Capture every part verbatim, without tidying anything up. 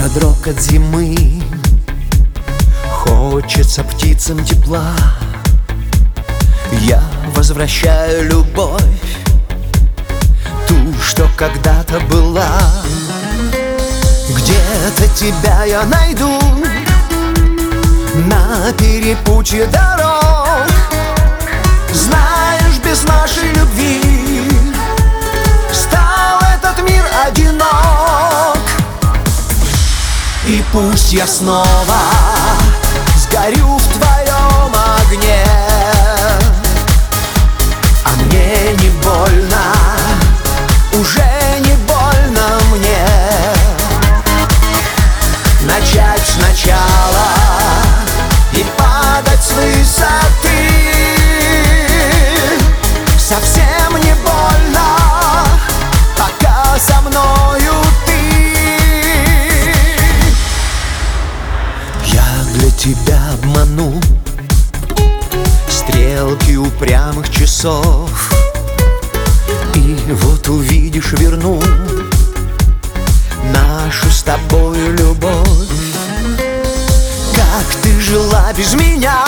продрог от зимы, хочется птицам тепла. Я возвращаю любовь, ту, что когда-то была. Где-то тебя я найду на перепутье дорог. Знаешь, без нашей любви стал этот мир одинок. И пусть я снова сгорю в твоем огне, а мне не больно, уже не больно мне. Начать сначала и падать с высоты совсем не больно, пока со мною ты. Я для тебя обману стрелки упрямых часов, и вот увидишь, верну нашу с тобою любовь. Как ты жила без меня,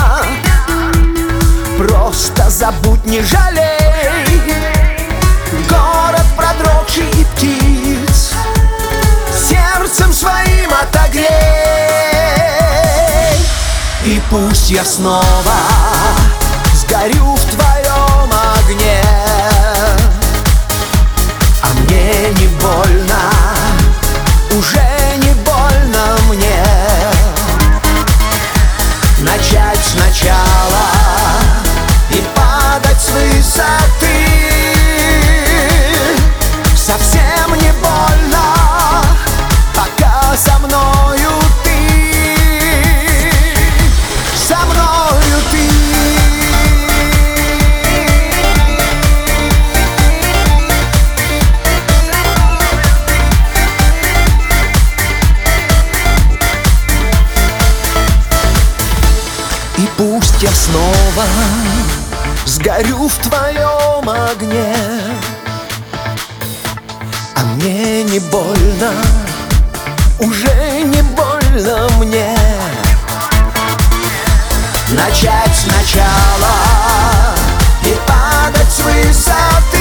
просто забудь, не жалей. Город продрогший и птиц сердцем своим отогрей. И пусть я снова сгорю в твоем огне, а мне не больно, уже не больно мне. Начать сначала и падать с высоты совсем не больно, пока со мною ты, со мною ты. И пусть я снова сгорю в твоем огне, а мне не больно, уже не больно мне. Начать сначала и падать с высоты